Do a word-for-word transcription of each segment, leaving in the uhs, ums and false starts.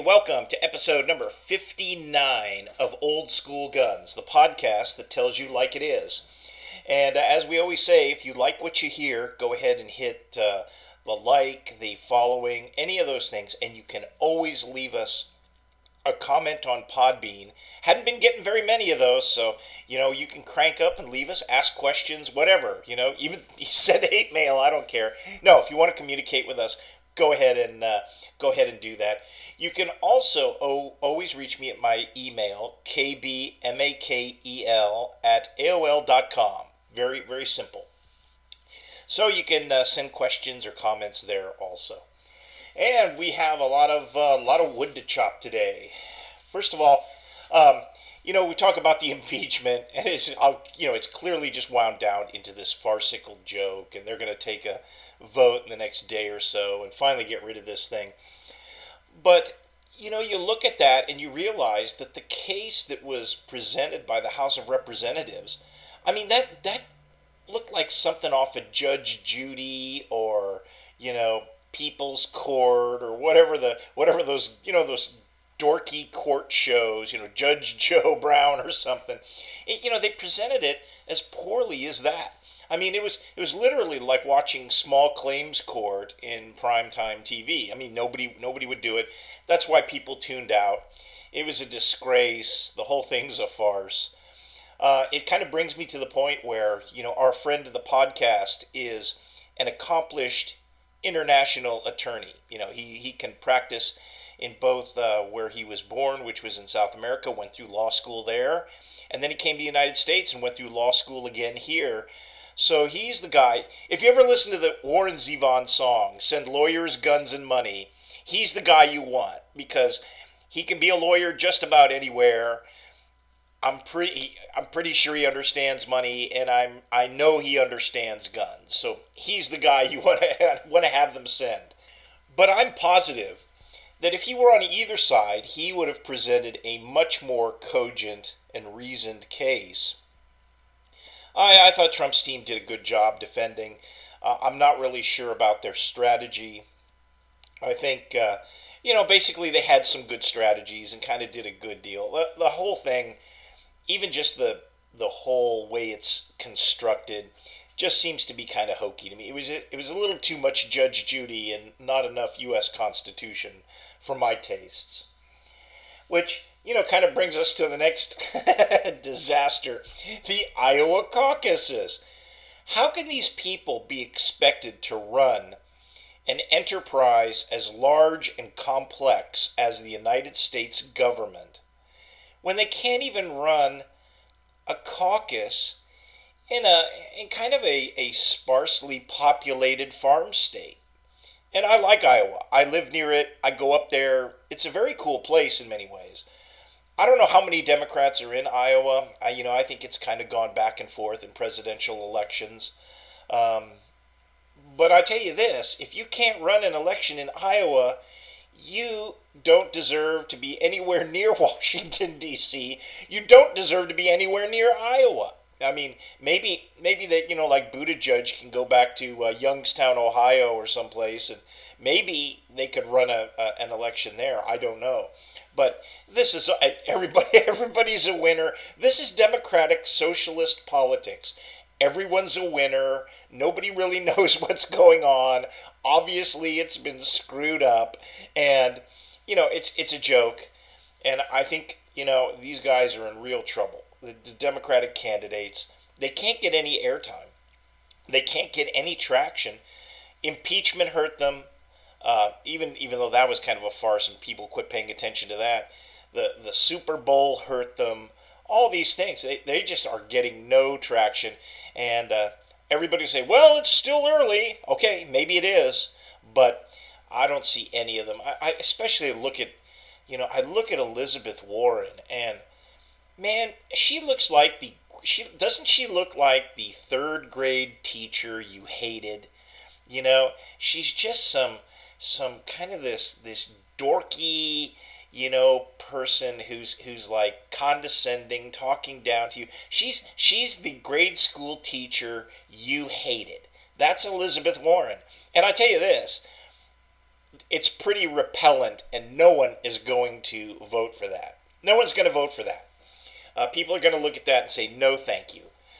welcome to episode number fifty-nine of Old School Guns, the podcast that tells you like it is. And uh, as we always say, if you like what you hear, go ahead and hit uh, the like, the following, any of those things, and you can always leave us a comment on Podbean. Hadn't been getting very many of those, so, you know, you can crank up and leave us, ask questions, whatever, you know, even you send hate mail, I don't care. No, if you want to communicate with us, go ahead and uh, go ahead and do that. You can also o- always reach me at my email, k b makel at A O L dot com. Very, very simple. So you can uh, send questions or comments there also. And we have a lot of uh, lot of wood to chop today. First of all, um, you know, we talk about the impeachment, and it's uh, you know it's clearly just wound down into this farcical joke, and they're going to take a vote in the next day or so and finally get rid of this thing. But you know, you look at that and you realize that the case that was presented by the House of Representatives, I mean that that looked like something off of Judge Judy or you know. People's Court or whatever the whatever those you know those dorky court shows, you know Judge Joe Brown or something. It, you know they presented it as poorly as that. I mean it was it was literally like watching Small Claims Court in primetime T V. I mean nobody nobody would do it. That's why people tuned out. It was a disgrace. The whole thing's a farce. Uh, it kind of brings me to the point where you know our friend of the podcast is an accomplished international attorney. You know, he, he can practice in both uh, where he was born, which was in South America, went through law school there, and then he came to the United States and went through law school again here. So he's the guy. If you ever listen to the Warren Zevon song, Send Lawyers, Guns, and Money, he's the guy you want because he can be a lawyer just about anywhere. I'm pretty I'm pretty sure he understands money, and I'm I know he understands guns. So he's the guy you want to want to have them send. But I'm positive that if he were on either side, he would have presented a much more cogent and reasoned case. I, I thought Trump's team did a good job defending. Uh, I'm not really sure about their strategy. I think, uh, you know, basically they had some good strategies and kind of did a good deal. The, the whole thing, even just the the whole way it's constructed, just seems to be kind of hokey to me. It was a, it was a little too much Judge Judy and not enough U S Constitution for my tastes. Which, you know, kind of brings us to the next disaster, the Iowa caucuses. How can these people be expected to run an enterprise as large and complex as the United States government when they can't even run a caucus in a in kind of a, a sparsely populated farm state? And I like Iowa. I live near it. I go up there. It's a very cool place in many ways. I don't know how many Democrats are in Iowa. I, you know, I think it's kind of gone back and forth in presidential elections. Um, but I tell you this, if you can't run an election in Iowa, you don't deserve to be anywhere near Washington, D C You don't deserve to be anywhere near Iowa. I mean, maybe maybe that, you know, like Buttigieg can go back to uh, Youngstown, Ohio or someplace, and maybe they could run a, a an election there. I don't know. But this is, everybody, everybody's a winner. This is democratic socialist politics. Everyone's a winner. Nobody really knows what's going on. Obviously, it's been screwed up, and you know it's it's a joke. And I think you know these guys are in real trouble. The, the Democratic candidates, they can't get any airtime. They can't get any traction. Impeachment hurt them. Uh, even even though that was kind of a farce and people quit paying attention to that. The the Super Bowl hurt them. All these things, they they just are getting no traction, and. Uh, Everybody will say, well, it's still early. Okay, maybe it is, but I don't see any of them. I, I especially look at, you know, I look at Elizabeth Warren, and man, she looks like the, she doesn't she look like the third grade teacher you hated? You know, she's just some, some kind of this, this dorky, you know, person who's who's like condescending, talking down to you. She's she's the grade school teacher you hated. That's Elizabeth Warren. And I tell you this, it's pretty repellent, and no one is going to vote for that. No one's going to vote for that. Uh, people are going to look at that and say, no, thank you.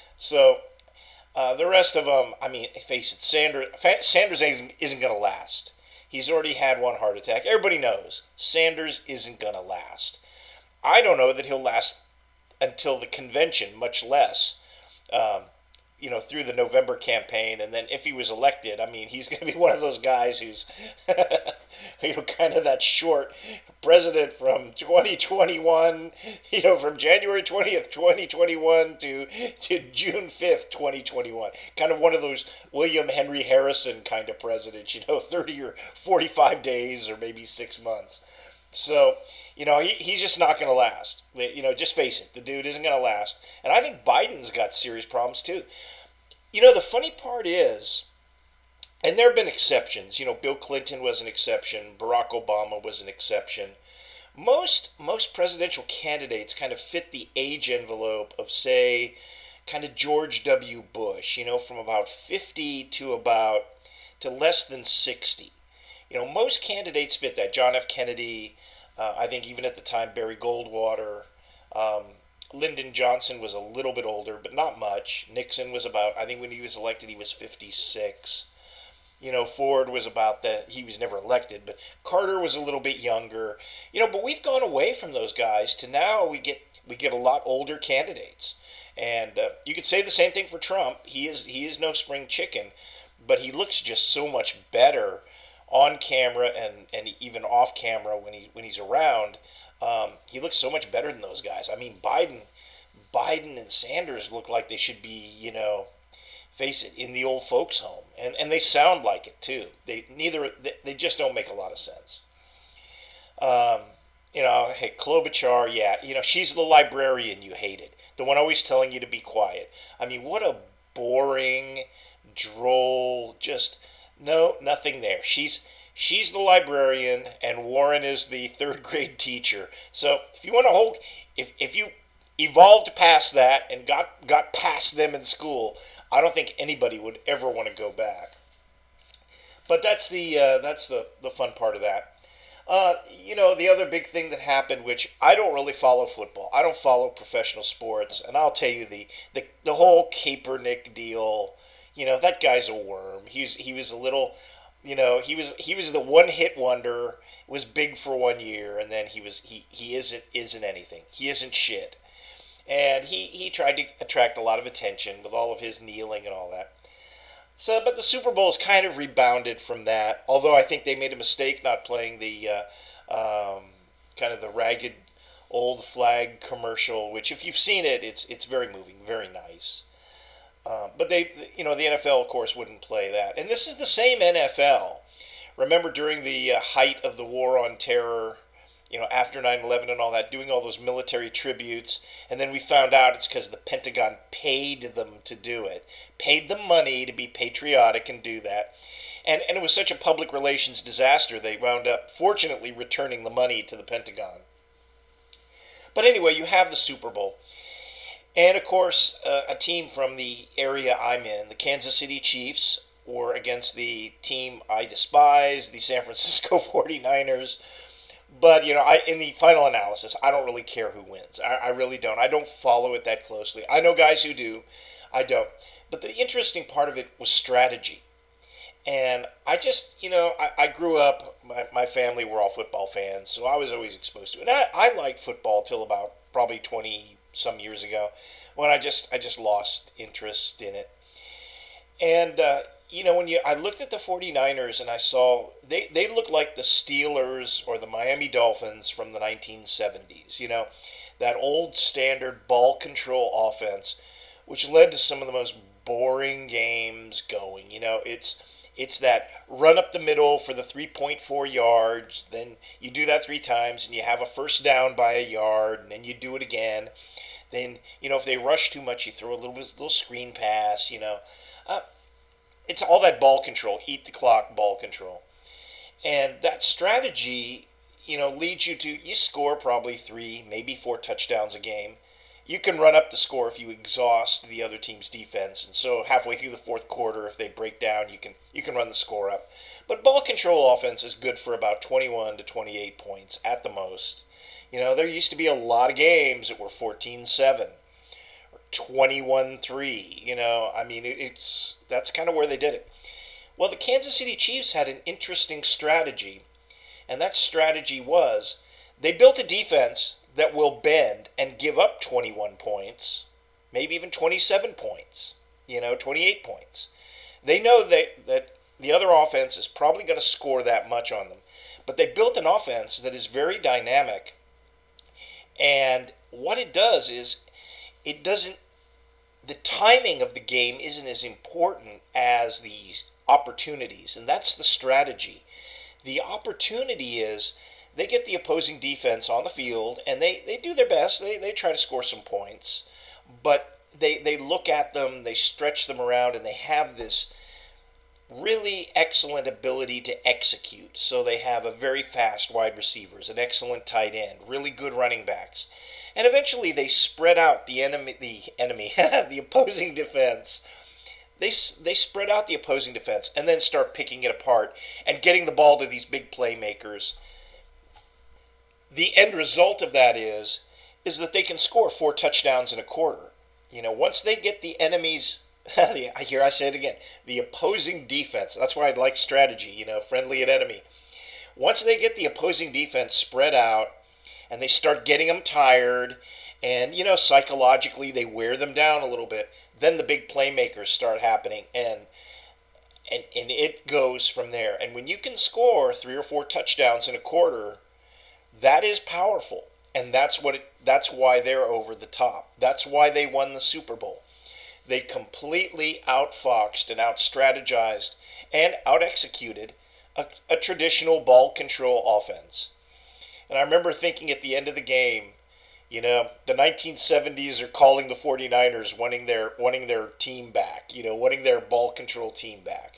So uh, the rest of them, I mean, face it, Sanders, Sanders isn't, isn't going to last. He's already had one heart attack. Everybody knows Sanders isn't going to last. I don't know that he'll last until the convention, much less, um, you know, through the November campaign. And then if he was elected, I mean, he's going to be one of those guys who's, you know, kind of that short president from twenty twenty-one, you know, from January twentieth, twenty twenty-one to, to June fifth, twenty twenty-one. Kind of one of those William Henry Harrison kind of presidents, you know, thirty or forty-five days or maybe six months. So, you know, he, he's just not going to last. You know, just face it, the dude isn't going to last. And I think Biden's got serious problems too. You know, the funny part is, and there have been exceptions. You know, Bill Clinton was an exception. Barack Obama was an exception. Most most presidential candidates kind of fit the age envelope of, say, kind of George W. Bush. You know, from about fifty to about to less than sixty. You know, most candidates fit that. John F. Kennedy. Uh, I think even at the time, Barry Goldwater. Um, Lyndon Johnson was a little bit older, but not much. Nixon was about, I think when he was elected, he was fifty-six. You know, Ford was about that. He was never elected, but Carter was a little bit younger. You know, but we've gone away from those guys to now we get we get a lot older candidates. And uh, you could say the same thing for Trump. He is he is no spring chicken, but he looks just so much better on camera and, and even off camera when he when he's around. Um, he looks so much better than those guys. I mean, Biden, Biden and Sanders look like they should be, you know, face it, in the old folks' home, and and they sound like it too. They neither they, they just don't make a lot of sense. Um, you know, hey, Klobuchar, yeah, you know, she's the librarian you hated, the one always telling you to be quiet. I mean, what a boring, droll, just no, nothing there. She's she's the librarian, and Warren is the third grade teacher. So if you want to hold, if if you evolved past that and got got past them in school, I don't think anybody would ever want to go back. But that's the uh, that's the, the fun part of that. Uh, you know, the other big thing that happened, which I don't really follow football. I don't follow professional sports, and I'll tell you the the, the whole Kaepernick deal. You know, that guy's a worm. He was he was a little, you know, he was he was the one hit wonder. Was big for one year, and then he was he he isn't isn't anything. He isn't shit. And he, he tried to attract a lot of attention with all of his kneeling and all that. So, but the Super Bowl's kind of rebounded from that. Although I think they made a mistake not playing the uh, um, kind of the ragged old flag commercial, which if you've seen it, it's it's very moving, very nice. Uh, but they, you know, the N F L of course wouldn't play that, and this is the same N F L. Remember during the uh, height of the war on terror, you know, after nine eleven and all that, doing all those military tributes, and then we found out it's because the Pentagon paid them to do it, paid them money to be patriotic and do that, and and it was such a public relations disaster, they wound up, fortunately, returning the money to the Pentagon. But anyway, you have the Super Bowl, and of course, uh, a team from the area I'm in, the Kansas City Chiefs, were against the team I despise, the San Francisco forty-niners. But, you know, I in the final analysis, I don't really care who wins. I, I really don't. I don't follow it that closely. I know guys who do. I don't. But the interesting part of it was strategy. And I just, you know, I, I grew up, my, my family were all football fans, so I was always exposed to it. And I, I liked football till about probably twenty-some years ago, when I just I just lost interest in it. And, uh, you know, when you I looked at the forty-niners and I saw they, they looked like the Steelers or the Miami Dolphins from the nineteen seventies, you know, that old standard ball control offense, which led to some of the most boring games going. You know, it's it's that run up the middle for the three point four yards, then you do that three times and you have a first down by a yard, and then you do it again. Then, you know, if they rush too much, you throw a little bit, little screen pass, you know. Uh, It's all that ball control, eat the clock ball control. And that strategy, you know, leads you to, you score probably three, maybe four touchdowns a game. You can run up the score if you exhaust the other team's defense. And so halfway through the fourth quarter, if they break down, you can you can run the score up. But ball control offense is good for about twenty-one to twenty-eight points at the most. You know, there used to be a lot of games that were fourteen seven or twenty-one three. You know, I mean, it, it's that's kind of where they did it. Well, the Kansas City Chiefs had an interesting strategy, and that strategy was they built a defense that will bend and give up twenty-one points, maybe even twenty-seven points, you know, twenty-eight points. They know that, that the other offense is probably going to score that much on them, but they built an offense that is very dynamic, and what it does is it doesn't, the timing of the game isn't as important as the opportunities, and that's the strategy. The opportunity is they get the opposing defense on the field, and they, they do their best. They, they try to score some points, but they, they look at them, they stretch them around, and they have this really excellent ability to execute. So they have a very fast wide receivers, an excellent tight end, really good running backs. And eventually they spread out the enemy, the enemy, the opposing defense. They, they spread out the opposing defense and then start picking it apart and getting the ball to these big playmakers. The end result of that is, is that they can score four touchdowns in a quarter. You know, once they get the enemy's, here I say it again, the opposing defense, that's why I'd like strategy, you know, friendly and enemy. Once they get the opposing defense spread out and they start getting them tired and, you know, psychologically they wear them down a little bit, then the big playmakers start happening, and and and it goes from there. And when you can score three or four touchdowns in a quarter, that is powerful, and that's what it, that's why they're over the top. That's why they won the Super Bowl. They completely outfoxed and outstrategized and out-executed a, a traditional ball control offense. And I remember thinking at the end of the game, you know, the nineteen seventies are calling the 49ers wanting their wanting their team back, you know, wanting their ball control team back.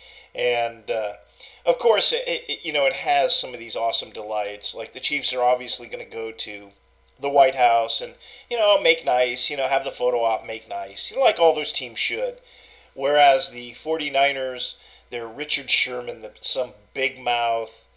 And, uh, of course, it, it, you know, it has some of these awesome delights. Like the Chiefs are obviously going to go to the White House and, you know, make nice, you know, have the photo op, make nice, you know, like all those teams should. Whereas the 49ers, they're Richard Sherman, the, some big mouth,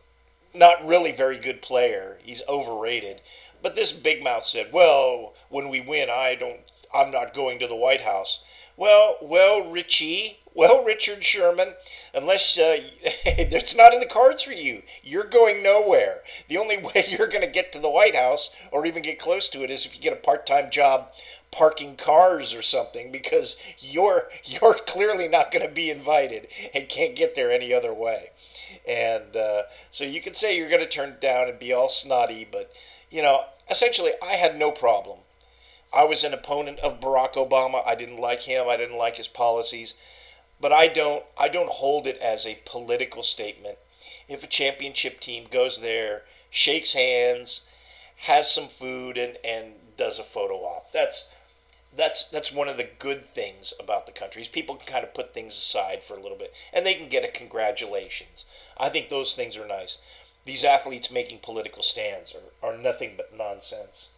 not really very good player. He's overrated. But this big mouth said, well, when we win, I don't, I'm not going to the White House. Well, well, Richie, well, Richard Sherman, unless uh, it's not in the cards for you, you're going nowhere. The only way you're going to get to the White House or even get close to it is if you get a part-time job parking cars or something, because you're you're clearly not going to be invited and can't get there any other way. And uh, so you can say you're going to turn it down and be all snotty, but, you know, essentially I had no problem. I was an opponent of Barack Obama. I didn't like him. I didn't like his policies. But I don't I don't hold it as a political statement. If a championship team goes there, shakes hands, has some food, and, and does a photo op, that's that's that's one of the good things about the country. Is people can kind of put things aside for a little bit, and they can get a congratulations. I think those things are nice. These athletes making political stands are, are nothing but nonsense.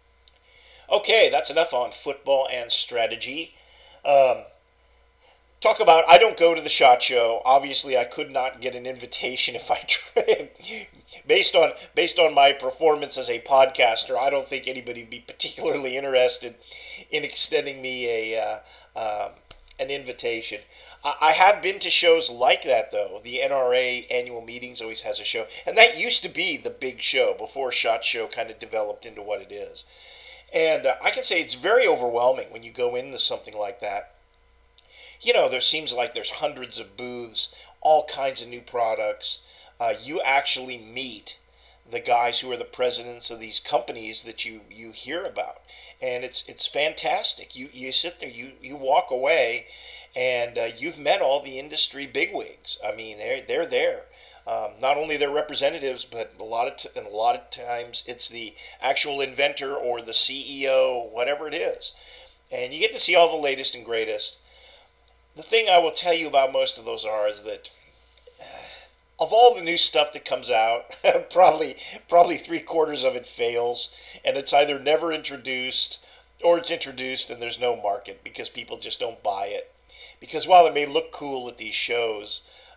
Okay, that's enough on football and strategy. Um, talk about, I don't go to the SHOT Show. Obviously, I could not get an invitation if I tried. based on based on my performance as a podcaster, I don't think anybody would be particularly interested in extending me a uh, um, an invitation. I, I have been to shows like that, though. The N R A annual meetings always has a show, and that used to be the big show before SHOT Show kind of developed into what it is. And uh, I can say it's very overwhelming when you go into something like that. You know, there seems like there's hundreds of booths, all kinds of new products. Uh, you actually meet the guys who are the presidents of these companies that you, you hear about. And it's it's fantastic. You you sit there, you, you walk away, and uh, you've met all the industry bigwigs. I mean, they're, they're there. Um, not only their representatives, but a lot of t- and a lot of times it's the actual inventor or the C E O, whatever it is, and you get to see all the latest and greatest. The thing I will tell you about most of those are is that uh, of all the new stuff that comes out, probably probably three quarters of it fails, and it's either never introduced or it's introduced and there's no market because people just don't buy it. Because while it may look cool at these shows,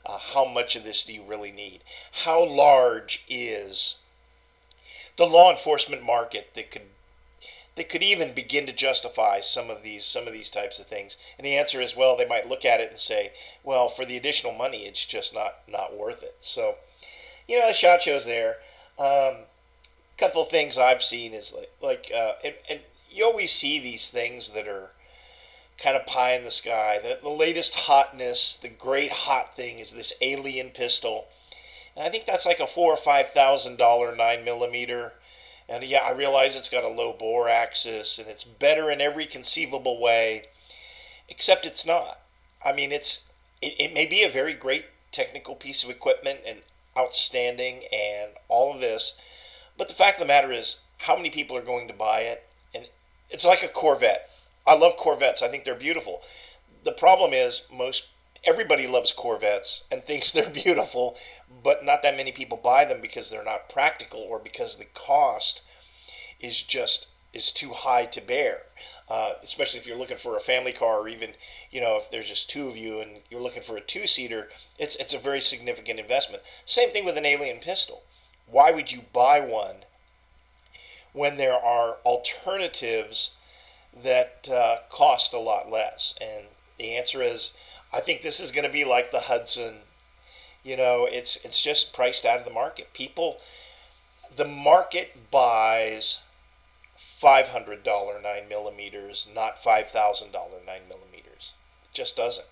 Uh, how much of this do you really need? How large is the law enforcement market that could that could even begin to justify some of these some of these types of things? And the answer is, well, they might look at it and say, well, for the additional money, it's just not not worth it. So, you know, the SHOT Show's there. Um, couple of things I've seen is like like uh, and, and you always see these things that are kind of pie in the sky. The, the latest hotness, the great hot thing is this alien pistol, and I think that's like a four or five thousand dollar nine millimeter. And yeah, I realize it's got a low bore axis and it's better in every conceivable way, except it's not. I mean, it's it, it may be a very great technical piece of equipment and outstanding and all of this, but the fact of the matter is, how many people are going to buy it? And it's like a Corvette. I love Corvettes. I think they're beautiful. The problem is, most everybody loves Corvettes and thinks they're beautiful, but not that many people buy them because they're not practical or because the cost is just is too high to bear. Uh, especially if you're looking for a family car, or even, you know, if there's just two of you and you're looking for a two-seater, it's it's a very significant investment. Same thing with an alien pistol. Why would you buy one when there are alternatives that uh, cost a lot less? And the answer is, I think this is going to be like the Hudson. You know, it's it's just priced out of the market. People, the market buys five hundred dollar nine millimeters, not five thousand dollar nine millimeters. It just doesn't.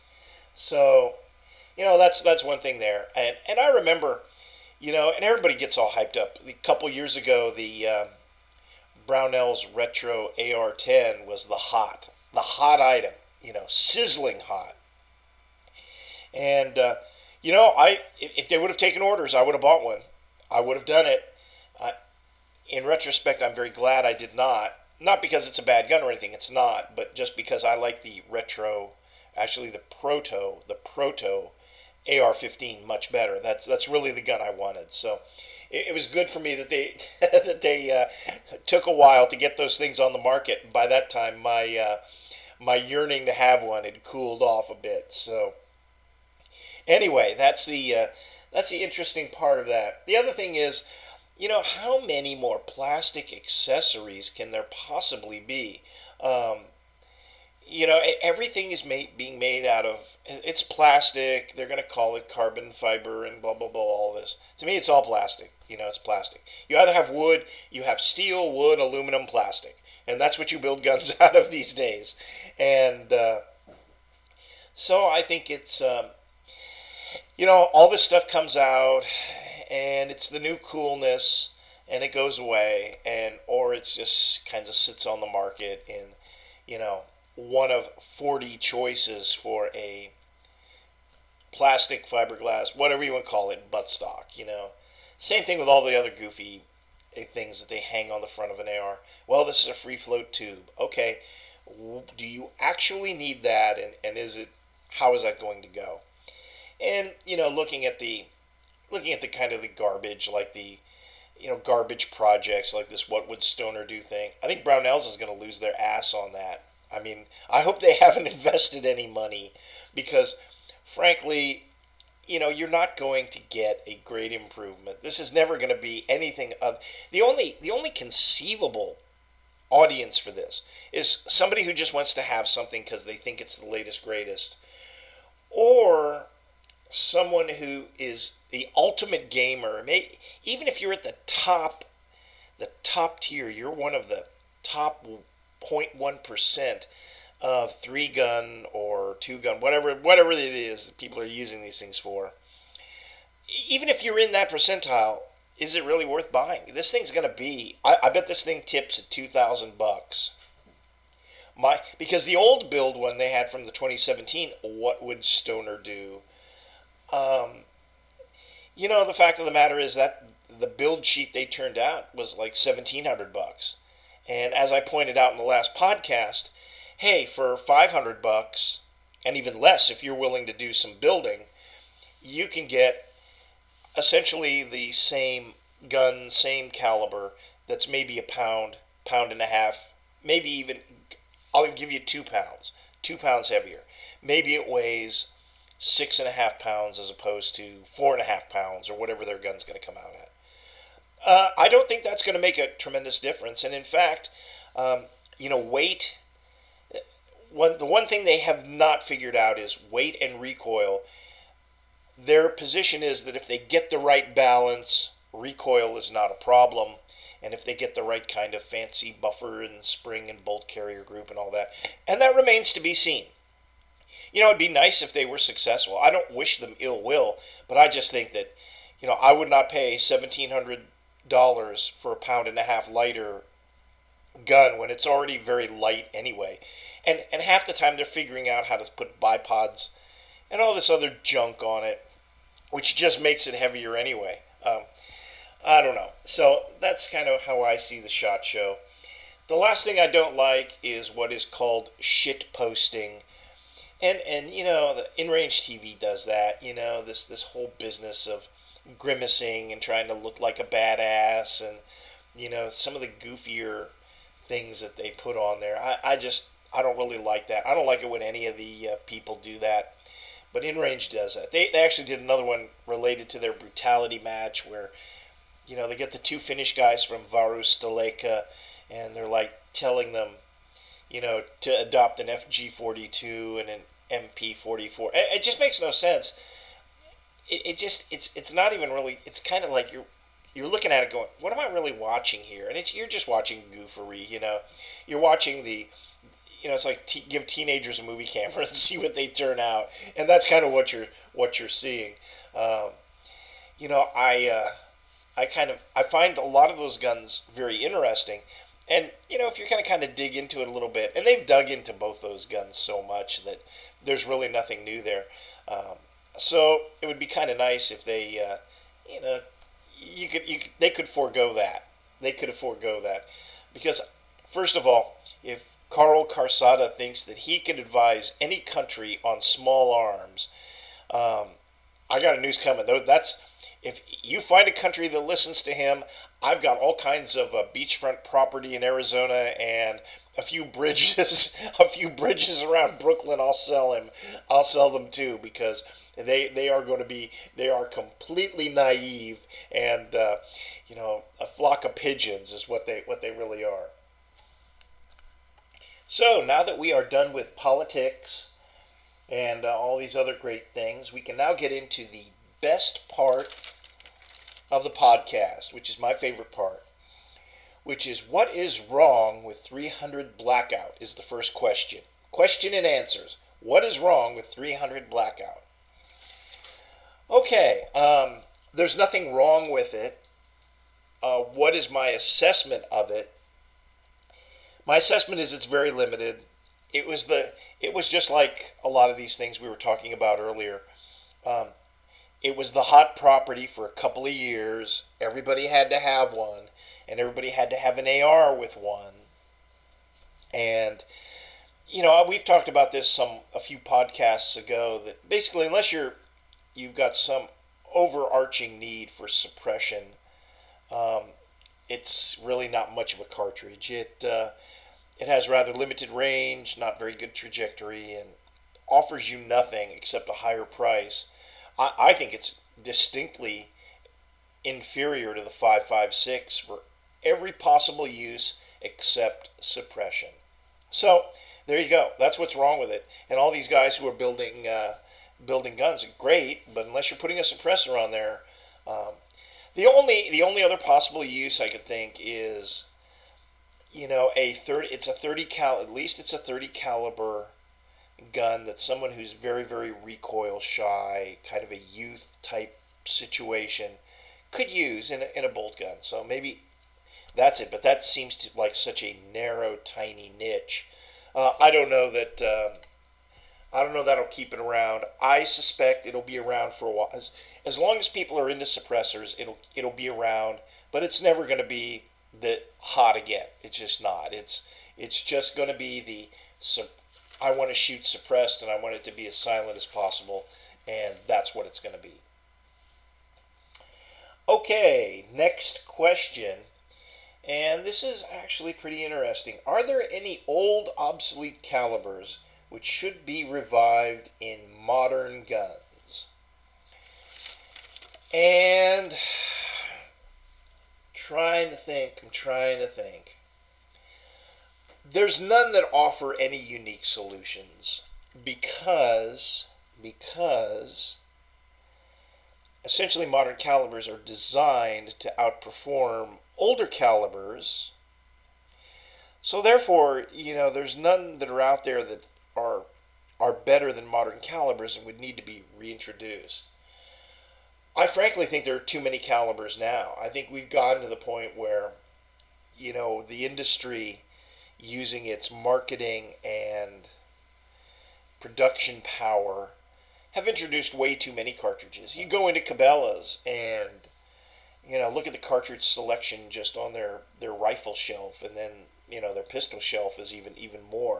So, you know, that's that's one thing there. And and I remember, you know, and everybody gets all hyped up. A couple years ago, the um, Brownell's Retro A R ten was the hot, the hot item. You know, sizzling hot. And uh, you know, I if they would have taken orders, I would have bought one. I would have done it. Uh, in retrospect, I'm very glad I did not. Not because it's a bad gun or anything. It's not. But just because I like the retro, actually the proto, the proto A R fifteen much better. That's that's really the gun I wanted. So it, it was good for me that they that they uh, took a while to get those things on the market. By that time, my uh, my yearning to have one had cooled off a bit. So. Anyway, that's the uh, that's the interesting part of that. The other thing is, you know, how many more plastic accessories can there possibly be? Um, you know, everything is made, being made out of, it's plastic. They're going to call it carbon fiber and blah, blah, blah, all this. To me, it's all plastic. You know, it's plastic. You either have wood, you have steel, wood, aluminum, plastic. And that's what you build guns out of these days. And uh, so I think it's... Um, You know, all this stuff comes out, and it's the new coolness, and it goes away, and or it just kind of sits on the market in, you know, one of forty choices for a plastic, fiberglass, whatever you want to call it, buttstock, you know. Same thing with all the other goofy things that they hang on the front of an A R. Well, this is a free float tube. Okay, do you actually need that, and, and is it, how is that going to go? And, you know, looking at the looking at the kind of the garbage, like the, you know, garbage projects like this What Would Stoner Do thing, I think Brownells is going to lose their ass on that. I mean, I hope they haven't invested any money because, frankly, you know, you're not going to get a great improvement. This is never going to be anything of the only the only conceivable audience for this is somebody who just wants to have something because they think it's the latest greatest, or someone who is the ultimate gamer. May, even if you're at the top, the top tier, you're one of the top zero point one percent of three gun or two gun, whatever whatever it is that people are using these things for. Even if you're in that percentile, is it really worth buying? This thing's going to be, I, I bet this thing tips at two thousand bucks. My because the old build one they had from the twenty seventeen, What Would Stoner Do? Um, you know, the fact of the matter is that the build sheet they turned out was like seventeen hundred bucks. And as I pointed out in the last podcast, hey, for five hundred bucks, and even less if you're willing to do some building, you can get essentially the same gun, same caliber that's maybe a pound, pound and a half, maybe even, I'll give you two pounds, two pounds heavier. Maybe it weighs six and a half pounds as opposed to four and a half pounds or whatever their gun's going to come out at. Uh, I don't think that's going to make a tremendous difference. And in fact, um, you know, weight, one, the one thing they have not figured out is weight and recoil. Their position is that if they get the right balance, recoil is not a problem. And if they get the right kind of fancy buffer and spring and bolt carrier group and all that. And that remains to be seen. You know, it'd be nice if they were successful. I don't wish them ill will, but I just think that, you know, I would not pay seventeen hundred dollars for a pound and a half lighter gun when it's already very light anyway. And and half the time they're figuring out how to put bipods and all this other junk on it, which just makes it heavier anyway. Um, I don't know. So that's kind of how I see the SHOT Show. The last thing I don't like is what is called shit posting. And, and you know, the in-range T V does that, you know, this, this whole business of grimacing and trying to look like a badass and, you know, some of the goofier things that they put on there. I, I just, I don't really like that. I don't like it when any of the uh, people do that. But in-range does that. They, they actually did another one related to their brutality match where, you know, they get the two Finnish guys from Varus Staleka and they're like telling them, you know, to adopt an F G forty-two and an M P forty-four. It, it just makes no sense. It, it just, it's it's not even really, it's kind of like you're you're looking at it going, what am I really watching here? And it's you're just watching goofery, you know. You're watching the, you know, it's like t- give teenagers a movie camera and see what they turn out. And that's kind of what you're, what you're seeing. Um, you know, I, uh, I kind of, I find a lot of those guns very interesting. And, you know, if you kind of kind of dig into it a little bit, and they've dug into both those guns so much that there's really nothing new there. Um, so it would be kind of nice if they, uh, you know, you could, you could, they could forego that. They could forego that. Because, first of all, if Carl Carsata thinks that he can advise any country on small arms, um, I got a news coming. That's, if you find a country that listens to him, I've got all kinds of uh, beachfront property in Arizona and a few bridges, a few bridges around Brooklyn. I'll sell him. I'll sell them too because they they are going to be they are completely naive and uh, you know, a flock of pigeons is what they what they really are. So now that we are done with politics and uh, all these other great things, we can now get into the best part of the podcast, which is my favorite part, which is what is wrong with three hundred Blackout is the first question. Question and answers. What is wrong with three hundred Blackout? Okay, um, there's nothing wrong with it. Uh, what is my assessment of it? My assessment is it's very limited. It was the. It was just like a lot of these things we were talking about earlier. Um, It was the hot property for a couple of years. Everybody had to have one, and everybody had to have an A R with one. And, you know, we've talked about this some a few podcasts ago that basically, unless you're you've got some overarching need for suppression, um, it's really not much of a cartridge. It uh, it has rather limited range, not very good trajectory, and offers you nothing except a higher price. I, I think it's distinctly inferior to the five five six for every possible use except suppression. So there you go. That's what's wrong with it. And all these guys who are building uh, building guns, great, but unless you're putting a suppressor on there, um, the only the only other possible use I could think is, you know, a thirty. It's a thirty cal. At least it's a thirty caliber gun that someone who's very very recoil shy, kind of a youth type situation, could use in a, in a bolt gun. So maybe that's it. But that seems to like such a narrow, tiny niche. Uh, I don't know that. Um, I don't know that'll keep it around. I suspect it'll be around for a while. As, as long as people are into suppressors, it'll it'll be around. But it's never going to be the hot again. It's just not. It's it's just going to be the. I want to shoot suppressed, and I want it to be as silent as possible, and that's what it's going to be. Okay, next question, and this is actually pretty interesting. Are there any old obsolete calibers which should be revived in modern guns. And trying to think, I'm trying to think. There's none that offer any unique solutions because, because essentially modern calibers are designed to outperform older calibers. So therefore, you know, there's none that are out there that are are better than modern calibers and would need to be reintroduced. I frankly think there are too many calibers now. I think we've gotten to the point where, you know, the industry using its marketing and production power have introduced way too many cartridges. You go into Cabela's and, you know, look at the cartridge selection just on their, their rifle shelf, and then, you know, their pistol shelf is even even more.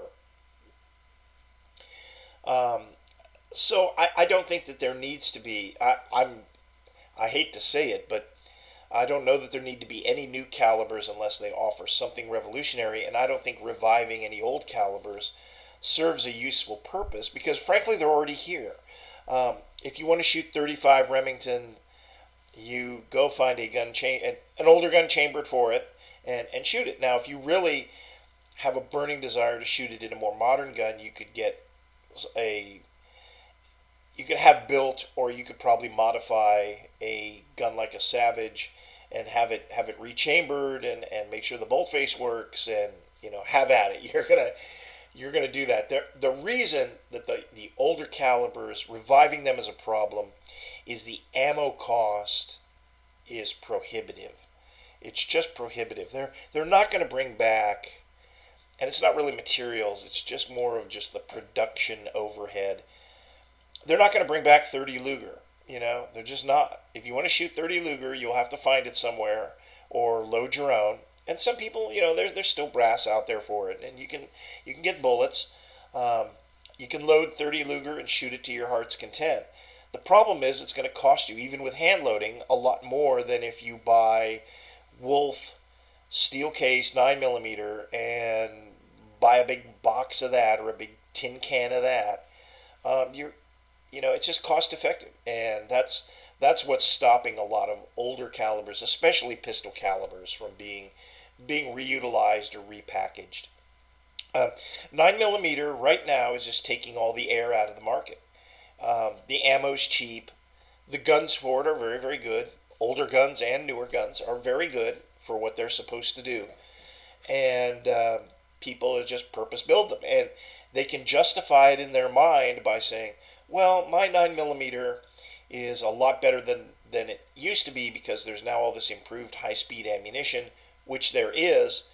Um, so I, I don't think that there needs to be, I, I'm, I hate to say it, but I don't know that there need to be any new calibers unless they offer something revolutionary, and I don't think reviving any old calibers serves a useful purpose because, frankly, they're already here. Um, if you want to shoot thirty-five Remington, you go find a gun cha- an older gun chambered for it and, and shoot it. Now, if you really have a burning desire to shoot it in a more modern gun, you could get a you could have built, or you could probably modify a gun like a Savage and have it have it rechambered and, and make sure the bolt face works, and, you know, have at it. You're gonna you're gonna do that. The, the reason that the, the older calibers, reviving them is a problem is the ammo cost is prohibitive. It's just prohibitive. They're they're not going to bring back, and it's not really materials. It's just more of just the production overhead. They're not going to bring back thirty Luger. You know, they're just not. If you want to shoot thirty Luger, you'll have to find it somewhere or load your own. And some people, you know, there's there's still brass out there for it, and you can you can get bullets. Um, you can load thirty Luger and shoot it to your heart's content. The problem is it's going to cost you, even with hand loading, a lot more than if you buy Wolf steel case nine millimeter and buy a big box of that or a big tin can of that. Um, you're You know, it's just cost effective, and that's that's what's stopping a lot of older calibers, especially pistol calibers, from being being reutilized or repackaged. Uh, nine millimeter right now is just taking all the air out of the market. Um, the ammo's cheap. The guns for it are very, very good. Older guns and newer guns are very good for what they're supposed to do, and uh, people just purpose build them, and they can justify it in their mind by saying, well, my nine millimeter is a lot better than, than it used to be because there's now all this improved high-speed ammunition, which there is,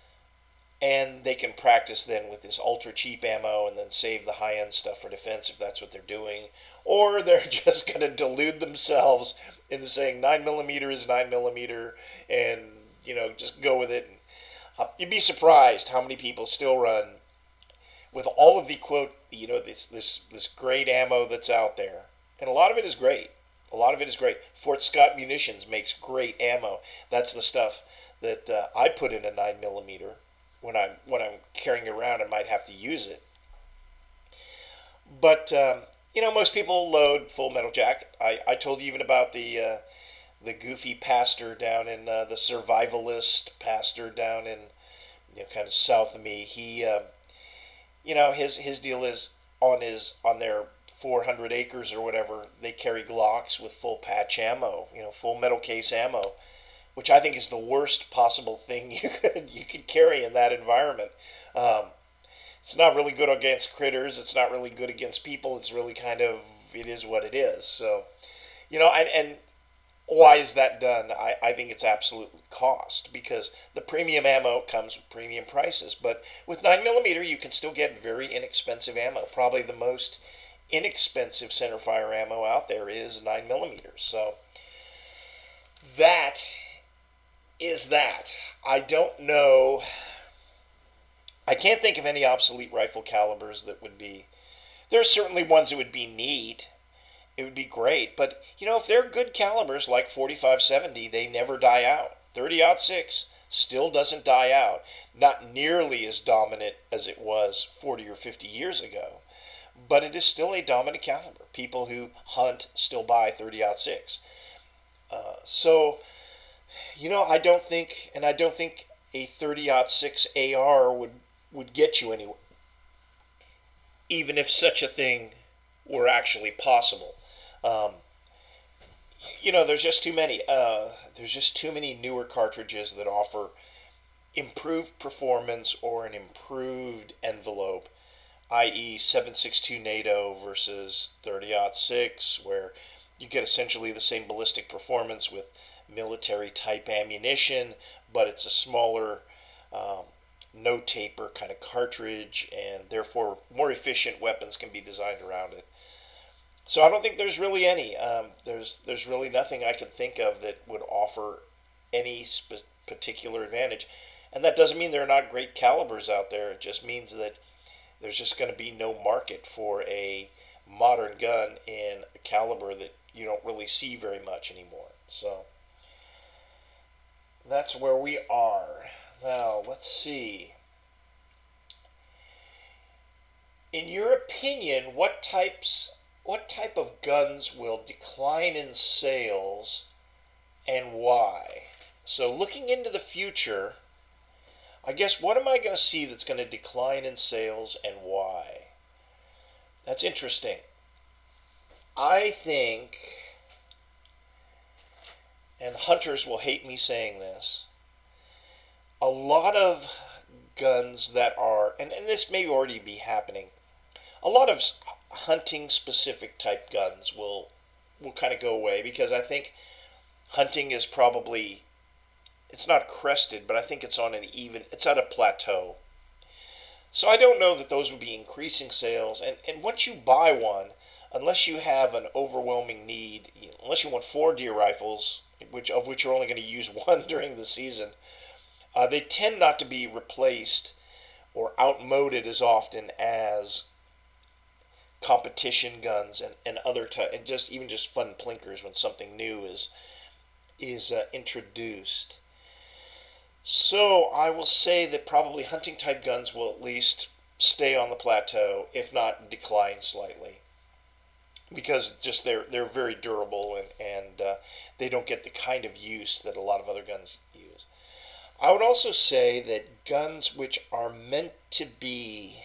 and they can practice then with this ultra-cheap ammo and then save the high-end stuff for defense if that's what they're doing. Or they're just going to delude themselves into saying nine millimeter is nine millimeter and, you know, just go with it. Uh, you'd be surprised how many people still run with all of the, quote, you know, this this this great ammo that's out there. And a lot of it is great. A lot of it is great. Fort Scott Munitions makes great ammo. That's the stuff that uh, I put in a nine millimeter when I'm when I'm carrying it around. I might have to use it. But um, you know, most people load Full Metal Jacket. I, I told you even about the uh, the goofy pastor down in uh, the survivalist pastor down in, you know, kind of south of me. He uh, You know, his his deal is on his on their four hundred acres or whatever, they carry Glocks with full patch ammo, you know, full metal case ammo, which I think is the worst possible thing you could you could carry in that environment. Um, it's not really good against critters. It's not really good against people. It's really kind of, it is what it is. So, you know, and, and why is that done? I, I think it's absolute cost, because the premium ammo comes with premium prices. But with nine millimeter, you can still get very inexpensive ammo. Probably the most inexpensive centerfire ammo out there is nine millimeter. So that is that. I don't know. I can't think of any obsolete rifle calibers that would be. There are certainly ones that would be neat. It would be great, but, you know, if they're good calibers like forty-five seventy, they never die out. thirty aught six still doesn't die out. Not nearly as dominant as it was forty or fifty years ago, but it is still a dominant caliber. People who hunt still buy thirty aught six. Uh, so, you know, I don't think, and I don't think a thirty aught six A R would, would get you anywhere, even if such a thing were actually possible. Um, you know, there's just too many. Uh, there's just too many newer cartridges that offer improved performance or an improved envelope, that is seven six two NATO versus thirty aught six, where you get essentially the same ballistic performance with military type ammunition, but it's a smaller, um, no taper kind of cartridge, and therefore more efficient weapons can be designed around it. So I don't think there's really any. Um, there's there's really nothing I could think of that would offer any sp- particular advantage, and that doesn't mean there are not great calibers out there. It just means that there's just going to be no market for a modern gun in a caliber that you don't really see very much anymore. So that's where we are. Now, let's see. In your opinion, what types what type of guns will decline in sales and why? So looking into the future, I guess what am I going to see that's going to decline in sales and why? That's interesting. I think, and hunters will hate me saying this, a lot of guns that are, and, and this may already be happening, a lot of hunting specific type guns will will kind of go away, because I think hunting is probably, it's not crested, but I think it's on an even, it's at a plateau. So I don't know that those would be increasing sales. And, and once you buy one, unless you have an overwhelming need, unless you want four deer rifles, which of which you're only going to use one during the season, uh, they tend not to be replaced or outmoded as often as competition guns and, and other type, and just even just fun plinkers when something new is is uh, introduced. So I will say that probably hunting type guns will at least stay on the plateau, if not decline slightly, because just they're they're very durable, and and uh, they don't get the kind of use that a lot of other guns use. I would also say that guns which are meant to be,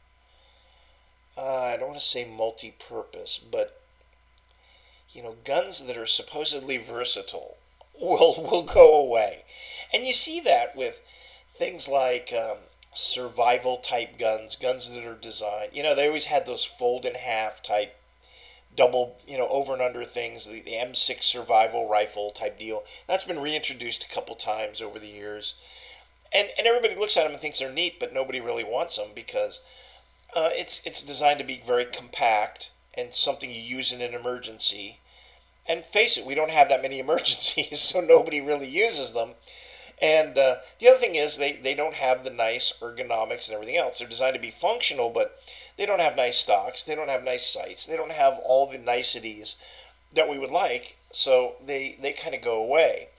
uh, I don't want to say multi-purpose, but you know, guns that are supposedly versatile will will go away. And you see that with things like um, survival type guns, guns that are designed, you know, they always had those fold in half type, double, you know, over and under things, the, the M six survival rifle type deal. That's been reintroduced a couple times over the years. And and everybody looks at them and thinks they're neat, but nobody really wants them, because uh, it's it's designed to be very compact and something you use in an emergency. And face it, we don't have that many emergencies, so nobody really uses them. And uh, the other thing is they, they don't have the nice ergonomics and everything else. They're designed to be functional, but they don't have nice stocks. They don't have nice sights. They don't have all the niceties that we would like, so they, they kind of go away.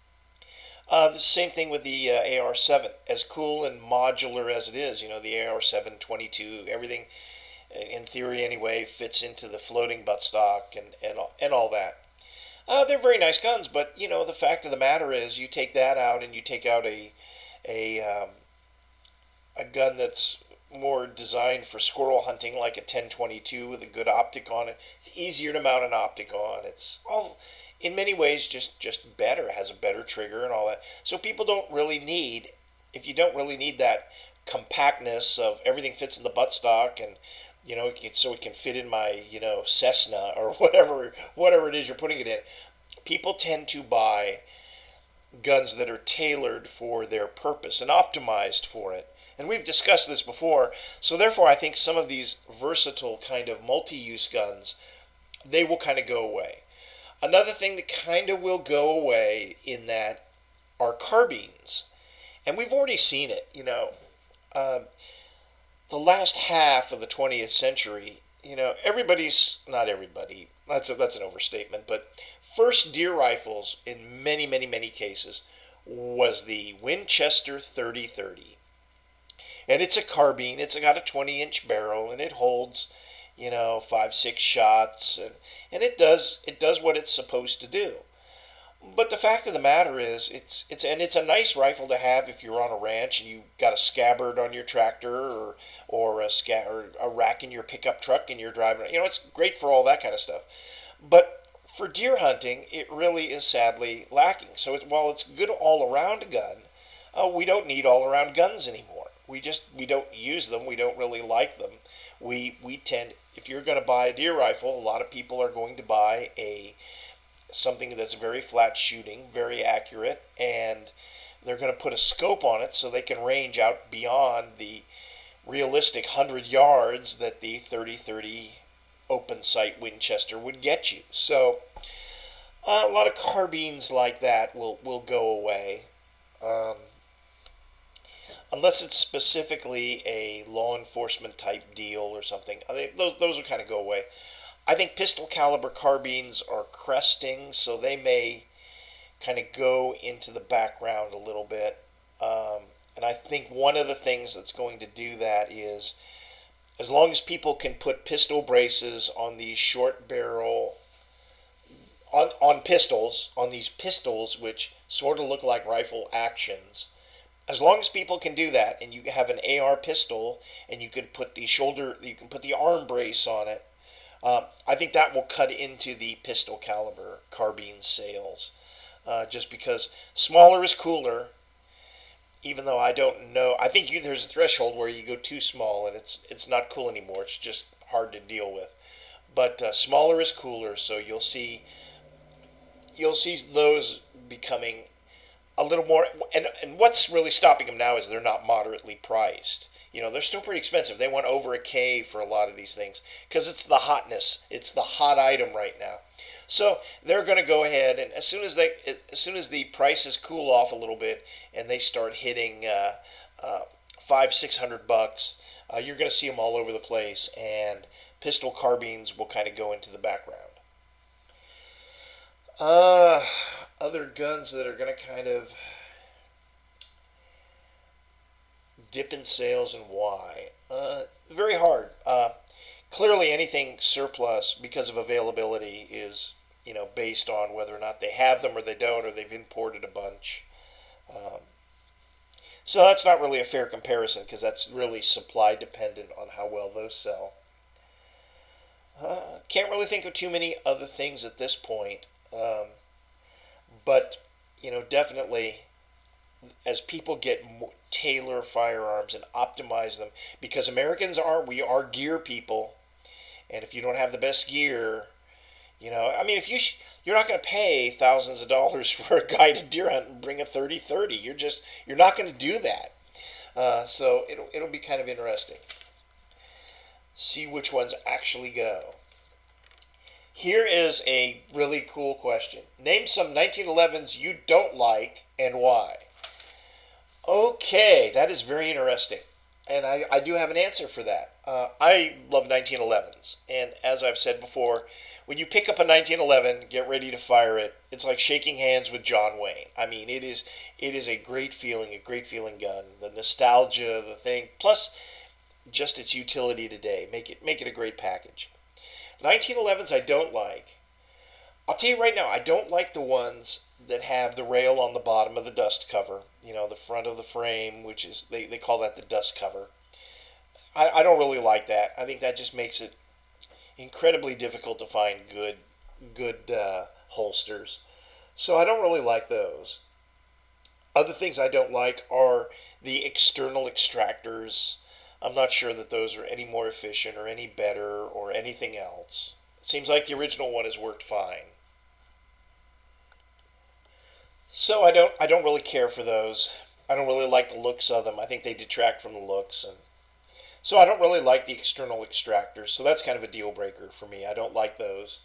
Uh, the same thing with the uh, A R seven. As cool and modular as it is, you know, the A R seven twenty-two, everything, in theory anyway, fits into the floating buttstock and, and, and all that. Uh, they're very nice guns, but, you know, the fact of the matter is you take that out and you take out a a um, a gun that's more designed for squirrel hunting, like a ten twenty-two with a good optic on it. It's easier to mount an optic on. It's all, in many ways, just, just better. It has a better trigger and all that. So people don't really need, if you don't really need that compactness of everything fits in the buttstock and, you know, so it can fit in my, you know, Cessna or whatever whatever it is you're putting it in. People tend to buy guns that are tailored for their purpose and optimized for it. And we've discussed this before. So therefore, I think some of these versatile kind of multi-use guns, they will kind of go away. Another thing that kind of will go away in that are carbines. And we've already seen it, you know. Uh, The last half of the twentieth century, you know, everybody's, not everybody, that's a, that's an overstatement, but first deer rifles in many, many, many cases was the Winchester thirty thirty. And it's a carbine. It's got a twenty inch barrel, and it holds, you know, five, six shots, and, and it does it does what it's supposed to do. But the fact of the matter is, it's it's and it's a nice rifle to have if you're on a ranch and you got a scabbard on your tractor, or or a sca- or a rack in your pickup truck and you're driving. You know, it's great for all that kind of stuff. But for deer hunting, it really is sadly lacking. So it's, while it's good all around gun, uh, we don't need all around guns anymore. We just we don't use them. We don't really like them. We we tend, if you're going to buy a deer rifle, a lot of people are going to buy a something that's very flat shooting, very accurate, and they're going to put a scope on it so they can range out beyond the realistic one hundred yards that the thirty thirty open sight Winchester would get you. So uh, a lot of carbines like that will, will go away. Um, unless it's specifically a law enforcement type deal or something. I think those, those will kind of go away. I think pistol caliber carbines are cresting, so they may kind of go into the background a little bit. Um, and I think one of the things that's going to do that is, as long as people can put pistol braces on these short barrel, on, on pistols, on these pistols, which sort of look like rifle actions, as long as people can do that, and you have an A R pistol, and you can put the shoulder, you can put the arm brace on it, Um, I think that will cut into the pistol caliber carbine sales, uh, just because smaller is cooler. Even though I don't know, I think you, there's a threshold where you go too small and it's it's not cool anymore. It's just hard to deal with. But uh, smaller is cooler, so you'll see you'll see those becoming a little more. And and what's really stopping them now is they're not moderately priced. You know, they're still pretty expensive. They want over a K for a lot of these things because it's the hotness. It's the hot item right now. So they're going to go ahead, and as soon as they, as soon as the prices cool off a little bit, and they start hitting uh, uh, five, six hundred bucks, uh, you're going to see them all over the place, and pistol carbines will kind of go into the background. Uh, other guns that are going to kind of dip in sales and why? Uh, very hard. Uh, clearly, anything surplus because of availability is, you know, based on whether or not they have them or they don't, or they've imported a bunch. Um, so that's not really a fair comparison because that's really supply dependent on how well those sell. Uh, can't really think of too many other things at this point. Um, but, you know, definitely as people get more, tailor firearms and optimize them, because Americans are, we are gear people, and if you don't have the best gear, you know, I mean, if you sh- you're not going to pay thousands of dollars for a guided deer hunt and bring a thirty thirty. You're just you're not going to do that. Uh, so it'll it'll be kind of interesting. See which ones actually go. Here is a really cool question. Name some nineteen elevens you don't like and why. Okay, that is very interesting. And I, I do have an answer for that. Uh, I love nineteen elevens. And as I've said before, when you pick up a nineteen eleven, get ready to fire it. It's like shaking hands with John Wayne. I mean, it is it is a great feeling, a great feeling gun. The nostalgia, the thing, plus just its utility today. Make it make it a great package. nineteen elevens I don't like. I'll tell you right now, I don't like the ones that have the rail on the bottom of the dust cover. You know, the front of the frame, which is, they, they call that the dust cover. I, I don't really like that. I think that just makes it incredibly difficult to find good good uh, holsters. So I don't really like those. Other things I don't like are the external extractors. I'm not sure that those are any more efficient or any better or anything else. It seems like the original one has worked fine. So I don't I don't really care for those. I don't really like the looks of them. I think they detract from the looks, and so I don't really like the external extractors. So that's kind of a deal breaker for me. I don't like those.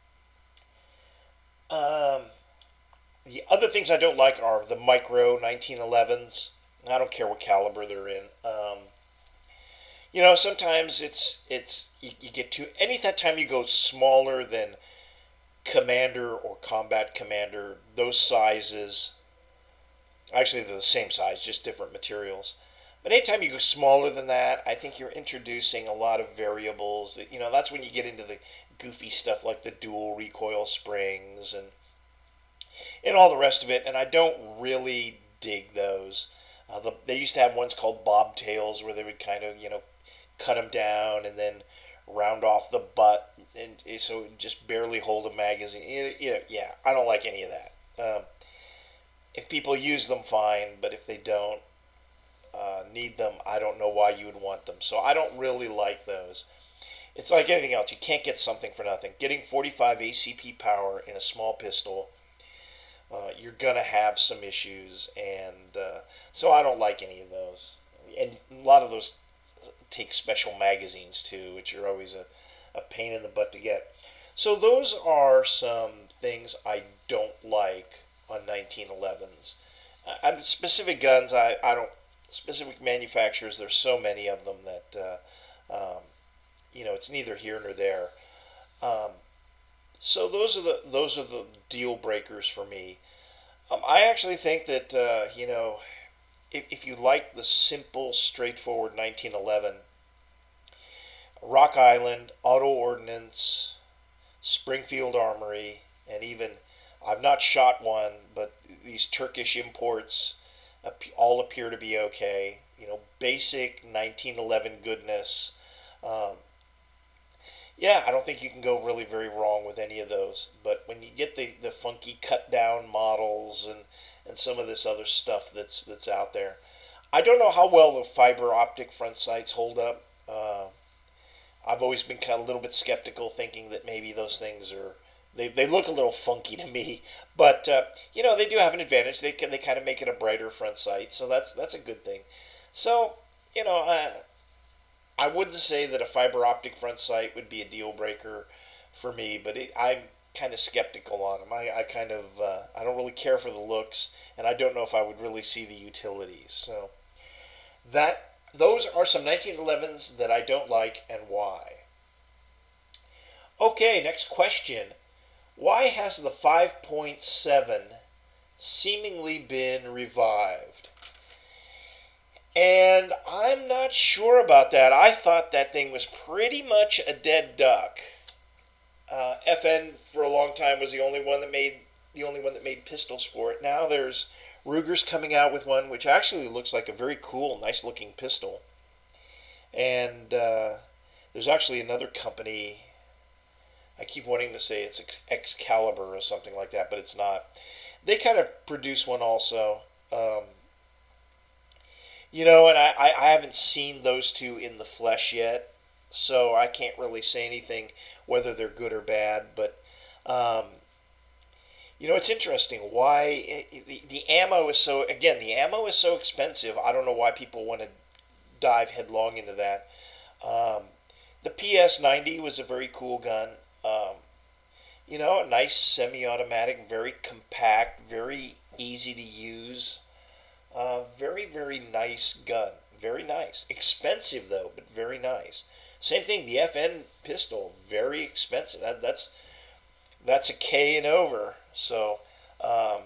Um, the other things I don't like are the micro nineteen elevens. I don't care what caliber they're in. Um, you know, sometimes it's it's you, you get to any that time you go smaller than Commander or Combat Commander, those sizes, Actually, they're the same size, just different materials. But anytime you go smaller than that, I think you're introducing a lot of variables. That, you know, that's when you get into the goofy stuff like the dual recoil springs and and all the rest of it. And I don't really dig those. Uh, the, they used to have ones called bobtails where they would kind of, you know, cut them down and then round off the butt, and so it would just barely hold a magazine. It, it, yeah, I don't like any of that. Um, if people use them, fine, but if they don't uh, need them, I don't know why you would want them. So I don't really like those. It's like anything else. You can't get something for nothing. Getting forty-five A C P power in a small pistol, uh, you're going to have some issues, and uh, so I don't like any of those. And a lot of those take special magazines too, which are always a, a pain in the butt to get. So those are some things I don't like on nineteen elevens. Uh, specific guns, I, I don't, specific manufacturers, there's so many of them that, uh, um, you know, it's neither here nor there. Um, so those are the, those are the deal breakers for me. Um, I actually think that, uh, you know, if, if you like the simple, straightforward nineteen eleven, Rock Island, Auto Ordnance, Springfield Armory, and even, I've not shot one, but these Turkish imports all appear to be okay. You know, basic nineteen eleven goodness. Um, yeah, I don't think you can go really very wrong with any of those. But when you get the, the funky cut down models and, and some of this other stuff that's that's out there, I don't know how well the fiber optic front sights hold up. Uh, I've always been kind of a little bit skeptical, thinking that maybe those things are, they, they look a little funky to me. But, uh, you know, they do have an advantage. They can, they kind of make it a brighter front sight, so that's that's a good thing. So, you know, uh, I wouldn't say that a fiber optic front sight would be a deal breaker for me, but it, I'm kind of skeptical on them. I, I kind of, uh, I don't really care for the looks, and I don't know if I would really see the utilities. So that those are some nineteen elevens that I don't like and why. Okay, next question. Why has the five point seven seemingly been revived? And I'm not sure about that. I thought that thing was pretty much a dead duck. Uh, F N for a long time was the only one that made the only one that made pistols for it. Now there's Ruger's coming out with one, which actually looks like a very cool, nice-looking pistol. And uh, there's actually another company, I keep wanting to say it's Excalibur or something like that, but it's not. They kind of produce one also. Um, you know, and I, I haven't seen those two in the flesh yet, so I can't really say anything whether they're good or bad, but um, you know, it's interesting why the, the ammo is so, again, the ammo is so expensive. I don't know why people want to dive headlong into that. Um, the P S ninety was a very cool gun. Um, you know, a nice semi-automatic, very compact, very easy to use. Uh, very, very nice gun. Very nice. Expensive, though, but very nice. Same thing, the F N pistol, very expensive. That, that's that's a K and over. So, um,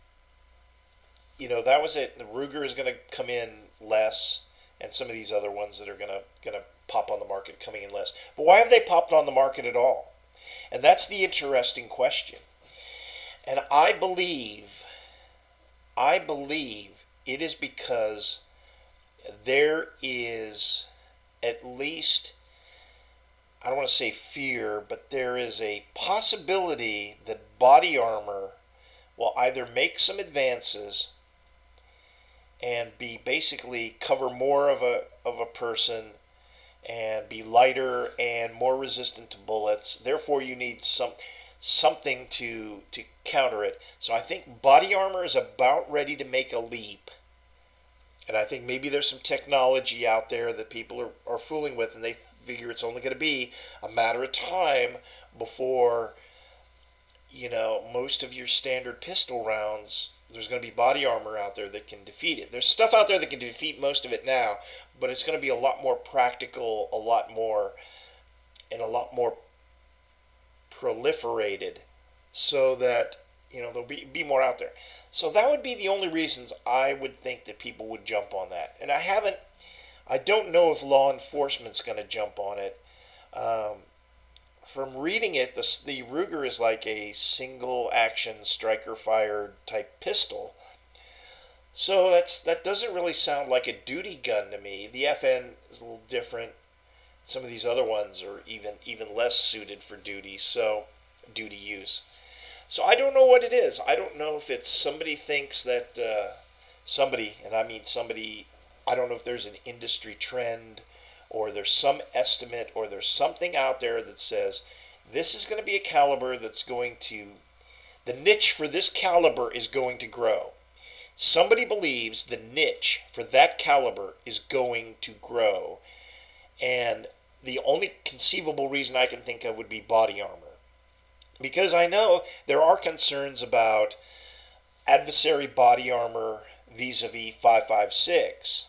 you know, that was it. The Ruger is going to come in less, and some of these other ones that are going to going to pop on the market coming in less. But why have they popped on the market at all? And that's the interesting question. And I believe, I believe it is because there is at least, I don't want to say fear, but there is a possibility that body armor will either make some advances and be basically cover more of a of a person and be lighter and more resistant to bullets. Therefore, you need some something to to counter it. So I think body armor is about ready to make a leap. And I think maybe there's some technology out there that people are, are fooling with, and they figure it's only going to be a matter of time before, you know, most of your standard pistol rounds, there's going to be body armor out there that can defeat it. There's stuff out there that can defeat most of it now, but it's going to be a lot more practical, a lot more, and a lot more proliferated, so that, You know, there'll be, be more out there. So that would be the only reasons I would think that people would jump on that. And I haven't, I don't know if law enforcement's going to jump on it. Um, from reading it, the, the Ruger is like a single action striker fired type pistol. So that's that doesn't really sound like a duty gun to me. The F N is a little different. Some of these other ones are even even less suited for duty, so duty use. So I don't know what it is. I don't know if it's somebody thinks that uh, somebody, and I mean somebody, I don't know if there's an industry trend or there's some estimate or there's something out there that says this is going to be a caliber that's going to, the niche for this caliber is going to grow. Somebody believes the niche for that caliber is going to grow. And the only conceivable reason I can think of would be body armor. Because I know there are concerns about adversary body armor vis-a-vis five five six.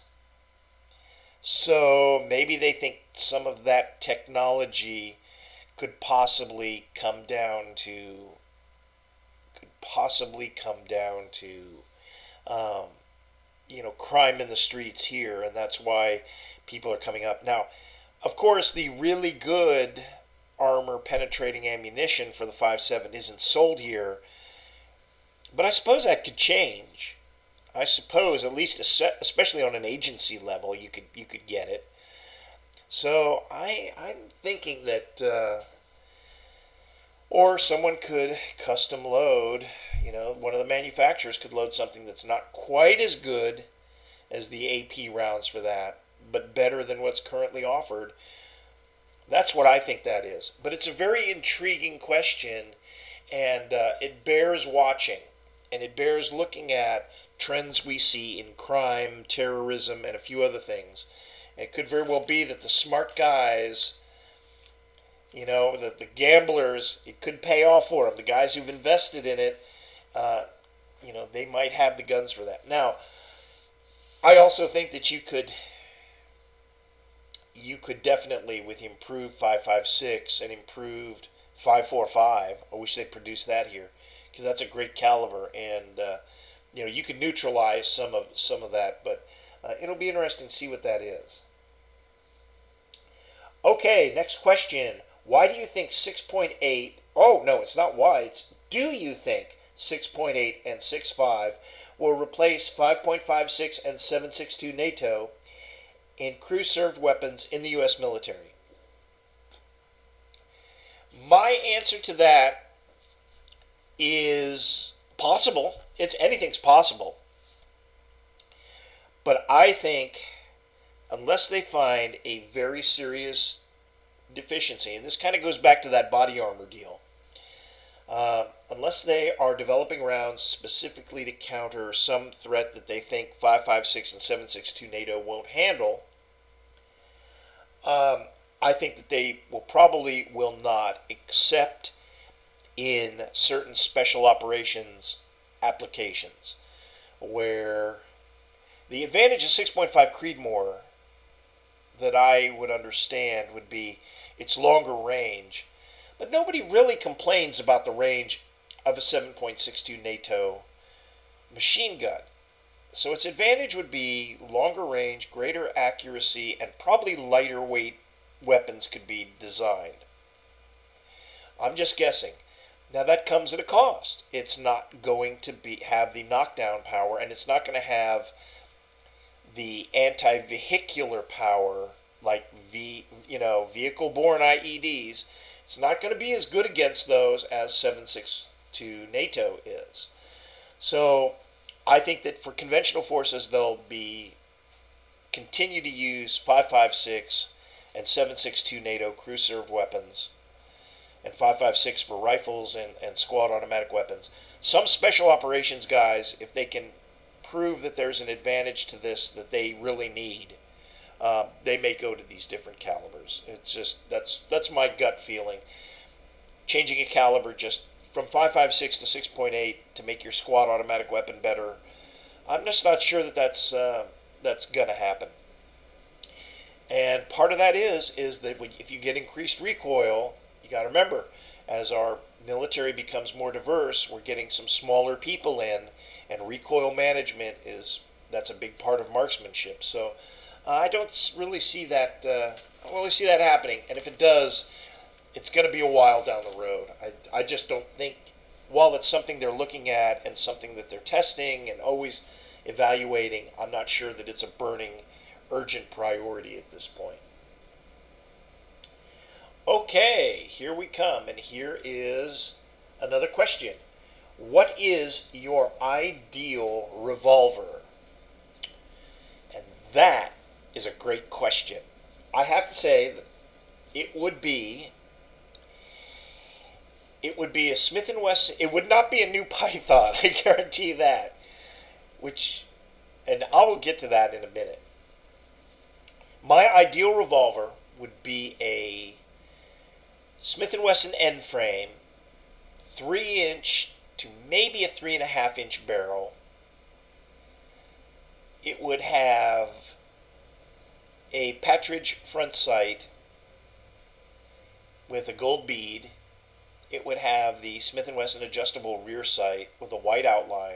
So maybe they think some of that technology could possibly come down to, could possibly come down to, um, you know, crime in the streets here, and that's why people are coming up. Now, of course, the really good armor penetrating ammunition for the five seven isn't sold here, but I suppose that could change. I suppose, at least especially on an agency level, you could you could get it. So I I'm thinking that, uh, or someone could custom load. You know, one of the manufacturers could load something that's not quite as good as the A P rounds for that, but better than what's currently offered. That's what I think that is. But it's a very intriguing question, and uh, it bears watching, and it bears looking at trends we see in crime, terrorism, and a few other things. And it could very well be that the smart guys, you know, that the gamblers, it could pay off for them. The guys who've invested in it, uh, you know, they might have the guns for that. Now, I also think that you could, you could definitely, with improved five five six and improved five forty-five, I wish they produced that here, because that's a great caliber, and uh, you know, you can neutralize some of some of that, but uh, it'll be interesting to see what that is. Okay, next question. Why do you think six point eight, oh no, it's not why, it's do you think six point eight and six point five will replace five point five six and seven six two NATO in crew-served weapons in the U S military? My answer to that is possible. It's anything's possible. But I think unless they find a very serious deficiency, and this kind of goes back to that body armor deal, uh, unless they are developing rounds specifically to counter some threat that they think five five six and seven six two NATO won't handle, um, I think that they will probably will not, except in certain special operations applications, where the advantage of six point five Creedmoor that I would understand would be its longer range, but nobody really complains about the range of a seven point six two NATO machine gun. So its advantage would be longer range, greater accuracy, and probably lighter weight weapons could be designed. I'm just guessing. Now that comes at a cost. It's not going to be have the knockdown power, and it's not going to have the anti-vehicular power like v you know vehicle-borne I E Ds. It's not going to be as good against those as seven six two NATO is. So I think that for conventional forces, they'll be continue to use five five six and seven six two NATO crew-served weapons, and five five six for rifles and, and squad automatic weapons. Some special operations guys, if they can prove that there's an advantage to this that they really need, um, they may go to these different calibers. It's just, that's that's my gut feeling. Changing a caliber just from five five six to six point eight to make your squad automatic weapon better, I'm just not sure that that's, uh, that's going to happen. And part of that is, is that when, if you get increased recoil, you got to remember, as our military becomes more diverse, we're getting some smaller people in, and recoil management is that's a big part of marksmanship. So uh, I don't really see that. Uh, I don't really see that happening. And if it does, it's going to be a while down the road. I I just don't think. While it's something they're looking at and something that they're testing and always evaluating, I'm not sure that it's a burning, urgent priority at this point. Okay, here we come, and here is another question. What is your ideal revolver? And that is a great question. I have to say that it would be it would be a Smith and Wesson. It would not be a new Python, I guarantee that. Which, and I will get to that in a minute. My ideal revolver would be a Smith and Wesson end frame, three inch to maybe a three and a half inch barrel. It would have a Partridge front sight with a gold bead. It would have the Smith and Wesson adjustable rear sight with a white outline.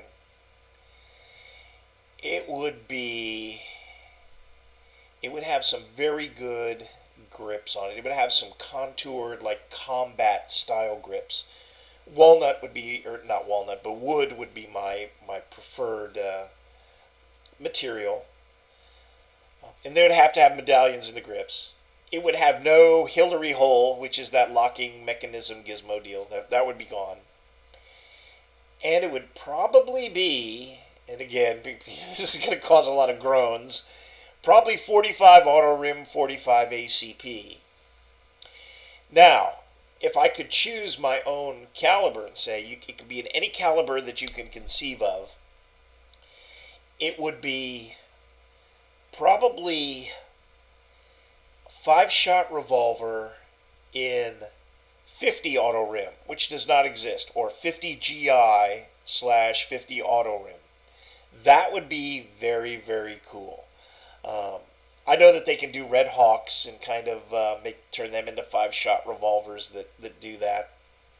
It would be, it would have some very good grips on it. It would have some contoured, like combat style grips. Walnut would be, or not walnut, but wood would be my, my preferred uh, material. And they would have to have medallions in the grips. It would have no Hillary hole, which is that locking mechanism gizmo deal. That, that would be gone. And it would probably be, and again, this is going to cause a lot of groans, probably forty-five auto rim, forty-five A C P. Now, if I could choose my own caliber and say you, it could be in any caliber that you can conceive of, it would be probably five-shot revolver in fifty auto rim, which does not exist, or fifty G I slash fifty auto rim. That would be very, very cool. Um, I know that they can do Red Hawks and kind of uh, make turn them into five-shot revolvers that, that do that.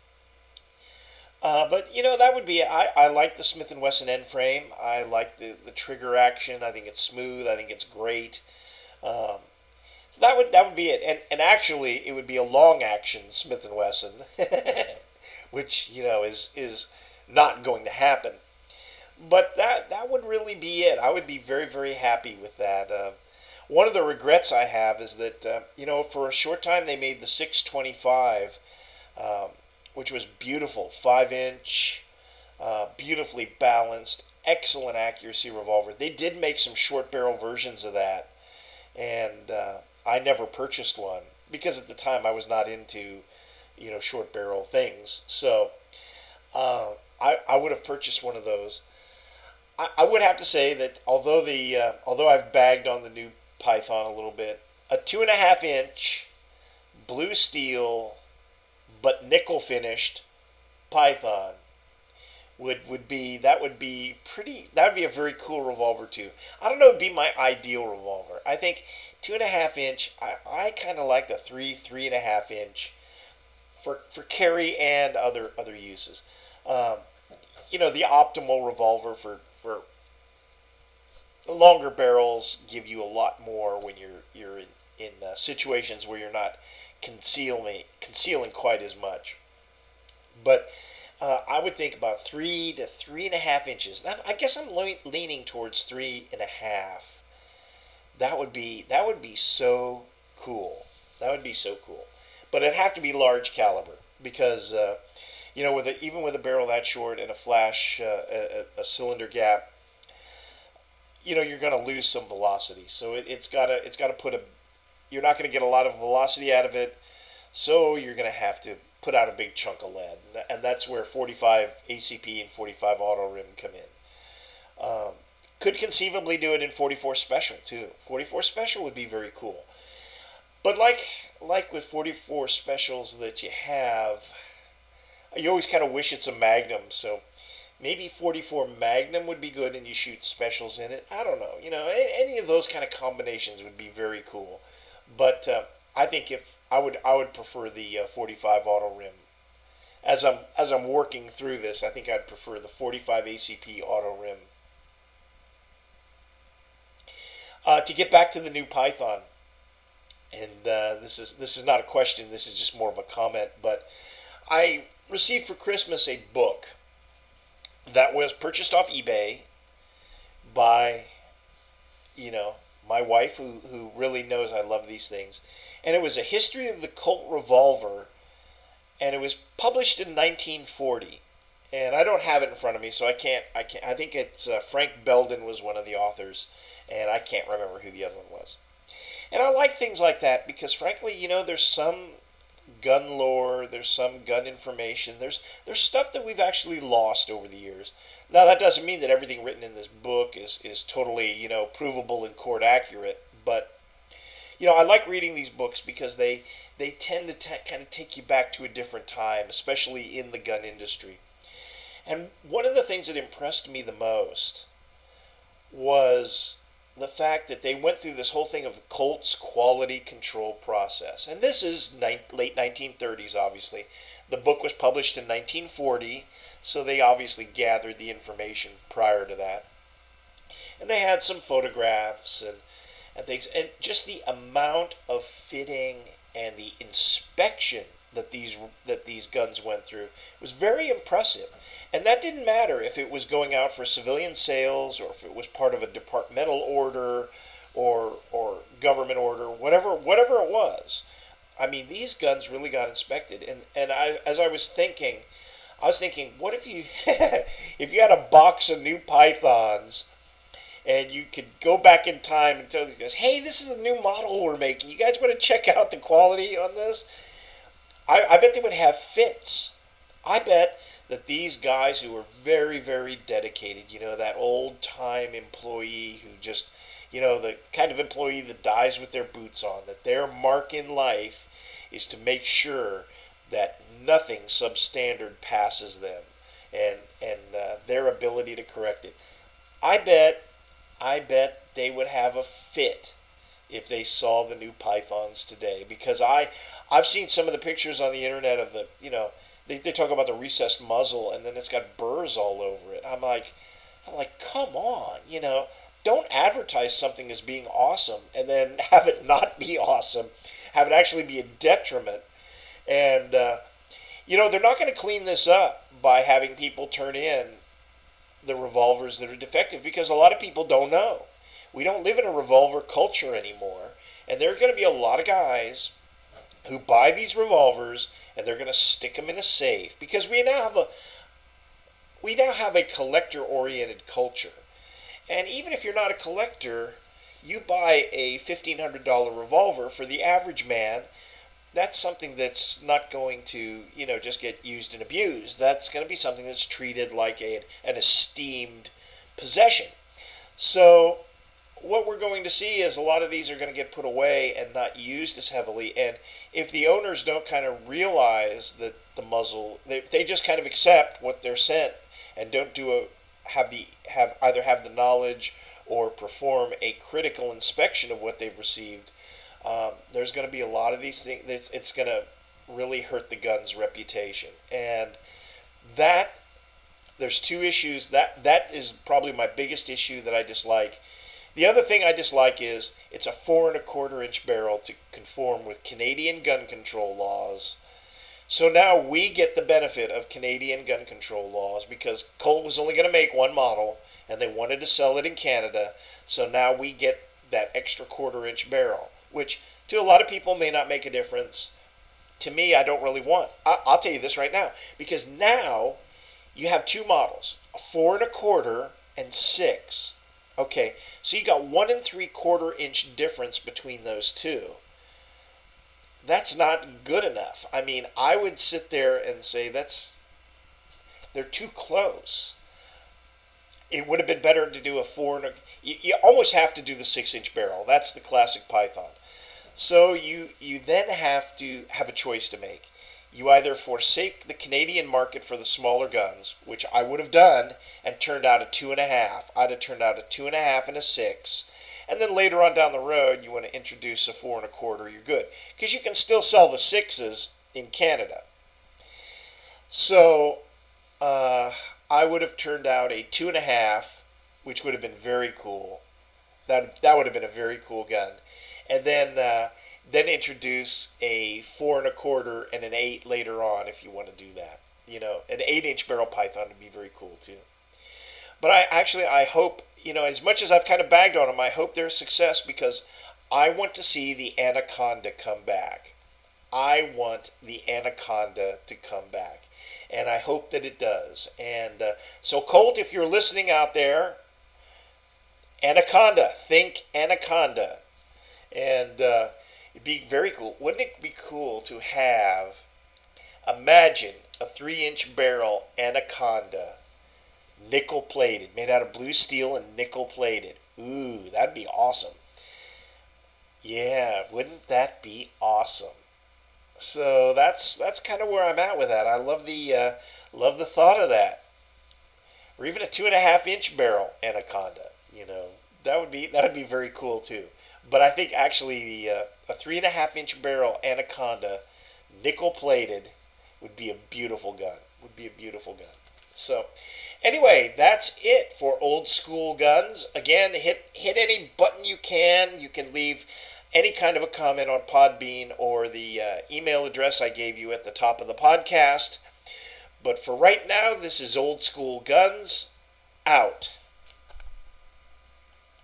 Uh, but, you know, that would be, I, I like the Smith and Wesson end frame. I like the, the trigger action. I think it's smooth. I think it's great. Um, so that would that would be it. And and actually, it would be a long action Smith and Wesson, which, you know, is is not going to happen. But that that would really be it. I would be very, very happy with that. Uh, one of the regrets I have is that, uh, you know, for a short time they made the six twenty-five, um, which was beautiful, five inch, uh, beautifully balanced, excellent accuracy revolver. They did make some short barrel versions of that, and uh, I never purchased one because at the time I was not into, you know, short barrel things. So uh, I I would have purchased one of those. I, I would have to say that although the uh, although I've bagged on the new Python a little bit, a two and a half inch blue steel but nickel finished Python would would be that would be pretty that would be a very cool revolver too. I don't know, it'd be my ideal revolver. I think two and a half inch. I, I kind of like the three three and a half inch for for carry and other other uses. Um, you know, the optimal revolver for for longer barrels give you a lot more when you're you're in in uh, situations where you're not concealing concealing quite as much. But uh, I would think about three to three and a half inches. I guess I'm le- leaning towards three and a half. That would be that would be so cool. That would be so cool. But it'd have to be large caliber because uh, you know, with a, even with a barrel that short and a flash, uh, a, a cylinder gap, you know, you're going to lose some velocity. So it, it's got to it's got to put a. You're not going to get a lot of velocity out of it, so you're going to have to put out a big chunk of lead, and that's where forty-five A C P and forty-five auto rim come in. Um, could conceivably do it in forty-four special too. forty-four special would be very cool, but like like with forty-four specials that you have, you always kind of wish it's a Magnum. So maybe forty-four Magnum would be good, and you shoot specials in it. I don't know. You know, any of those kind of combinations would be very cool. But uh, I think if I would I would prefer the uh, forty-five auto rim. As I'm as I'm working through this, I think I'd prefer the forty-five A C P auto rim. Uh, to get back to the new Python, and uh, this is this is not a question. This is just more of a comment. But I received for Christmas a book that was purchased off eBay by, you know, my wife, who who really knows I love these things, and it was a history of the Colt revolver, and it was published in nineteen forty. And I don't have it in front of me, so I can't. I can't. I think it's uh, Frank Belden was one of the authors, and I can't remember who the other one was. And I like things like that because, frankly, you know, there's some gun lore, there's some gun information, there's there's stuff that we've actually lost over the years. Now, that doesn't mean that everything written in this book is is totally, you know, provable and court accurate, but you know, I like reading these books because they they tend to t- kind of take you back to a different time, especially in the gun industry. And one of the things that impressed me the most was the fact that they went through this whole thing of the Colt's quality control process. And this is ni- late nineteen thirties, obviously. The book was published in nineteen forty, so they obviously gathered the information prior to that. And they had some photographs and, and things. And just the amount of fitting and the inspection that these that these guns went through was very impressive. And that didn't matter if it was going out for civilian sales or if it was part of a departmental order or or government order, whatever whatever it was. I mean, these guns really got inspected. And, and I as I was thinking, I was thinking, what if you if you had a box of new Pythons and you could go back in time and tell these guys, hey, this is a new model we're making. You guys want to check out the quality on this? I, I bet they would have fits. I bet that these guys who were very, very dedicated, you know, that old-time employee who just, you know, the kind of employee that dies with their boots on, that their mark in life is to make sure that nothing substandard passes them and, and uh, their ability to correct it. I bet, I bet they would have a fit if they saw the new Pythons today, because I, I've seen some of the pictures on the internet of the, you know, they, they talk about the recessed muzzle and then it's got burrs all over it. I'm like, I'm like, come on, you know, don't advertise something as being awesome and then have it not be awesome, have it actually be a detriment. And, uh, you know, they're not going to clean this up by having people turn in the revolvers that are defective, because a lot of people don't know. We don't live in a revolver culture anymore, and there are going to be a lot of guys who buy these revolvers and they're going to stick them in a safe, because we now have a we now have a collector-oriented culture. And even if you're not a collector, you buy a fifteen hundred dollars revolver, for the average man, that's something that's not going to, you know, just get used and abused. That's going to be something that's treated like a, an esteemed possession. So what we're going to see is a lot of these are going to get put away and not used as heavily. And if the owners don't kind of realize that the muzzle, they, they just kind of accept what they're sent and don't do a have the have either have the knowledge or perform a critical inspection of what they've received, um, there's going to be a lot of these things. It's, it's going to really hurt the gun's reputation. And that there's two issues. That that is probably my biggest issue that I dislike. The other thing I dislike is it's a four and a quarter inch barrel to conform with Canadian gun control laws. So now we get the benefit of Canadian gun control laws because Colt was only going to make one model and they wanted to sell it in Canada. So now we get that extra quarter inch barrel, which to a lot of people may not make a difference. To me, I don't really want. I, I'll tell you this right now, because now you have two models, a four and a quarter and six. Okay, so you got one and three quarter inch difference between those two. That's not good enough. I mean, I would sit there and say that's, they're too close. It would have been better to do a four and a, you, you almost have to do the six inch barrel. That's the classic Python. So you, you then have to have a choice to make. You either forsake the Canadian market for the smaller guns, which I would have done, and turned out a two and a half. I'd have turned out a two and a half and a six, And then later on down the road, you want to introduce a four and a quarter, you're good. Because you can still sell the sixes in Canada. So uh, I would have turned out a two and a half, which would have been very cool. That that would have been a very cool gun. And then uh, then introduce a four and a quarter and an eight later on if you want to do that. You know, an eight-inch barrel python would be very cool too. But I actually I hope, you know, as much as I've kind of bagged on them, I hope they're a success because I want to see the Anaconda come back. I want the Anaconda to come back. And I hope that it does. And uh, so, Colt, if you're listening out there, Anaconda, think Anaconda. And uh, it'd be very cool. Wouldn't it be cool to have, imagine a three-inch barrel Anaconda, nickel-plated, made out of blue steel and nickel-plated. Ooh, that'd be awesome. Yeah, wouldn't that be awesome? So that's that's kind of where I'm at with that. I love the uh, love the thought of that, or even a two and a half inch barrel Anaconda. You know, that would be that would be very cool too. But I think actually the uh, a three and a half inch barrel Anaconda, nickel plated, would be a beautiful gun. Would be a beautiful gun. So anyway, that's it for Old School Guns. Again, hit hit any button you can. You can leave any kind of a comment on Podbean or the uh, email address I gave you at the top of the podcast. But for right now, this is Old School Guns, out.